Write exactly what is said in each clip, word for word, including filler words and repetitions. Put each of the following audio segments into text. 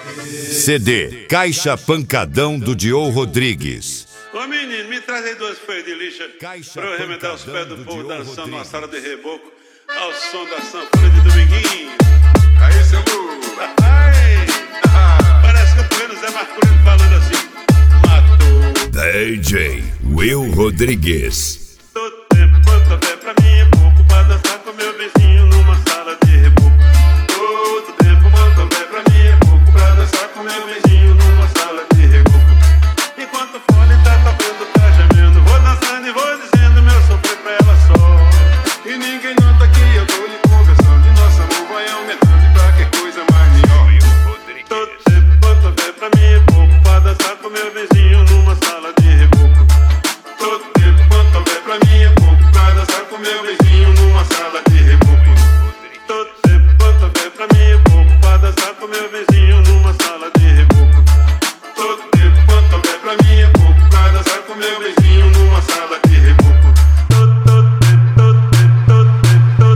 C D Caixa Pancadão do Dio Rodrigues. Ô menino, me traz aí duas folhas de lixa Caixa pra eu remendar os pés do Pancadão do povo Dio dançando Rodrigues. numa sala de reboco ao som da sanfona de Dominguinho. Aí, seu burro. Ai, parece que eu tô vendo o Zé Marculino falando assim: matou. D J Will Rodrigues. Todo tempo quanto houver pra mim é pouco pra dançar com meu vizinho numa sala de reboco. Todo tempo quanto houver pra mim é pouco pra dançar com meu vizinho numa sala de reboco. Enquanto o fone tá tocando, tá gemendo, vou dançando e vou dizendo meu sofrer pra ela só. E ninguém nota que eu tô lhe conversando. E nosso amor vai aumentando e pra que coisa mais melhor. Todo tempo quanto houver pra mim é pouco pra dançar com meu vizinho numa sala de reboco. Todo tempo quanto houver pra mim é pouco pra dançar com meu vizinho numa sala de reboco. Todo tempo quanto houver pra mim é pouco pra dançar com meu vizinho numa sala de reboco. Todo tempo quanto houver pra mim é pouco pra dançar com meu vizinho numa sala de reboco. Todo, todo tempo, todo tempo, todo tempo, todo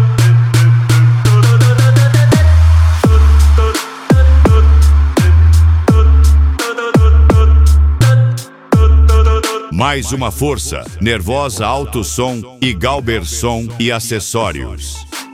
tempo. Mais uma força, Nervosa Alto Som e Galberson e acessórios.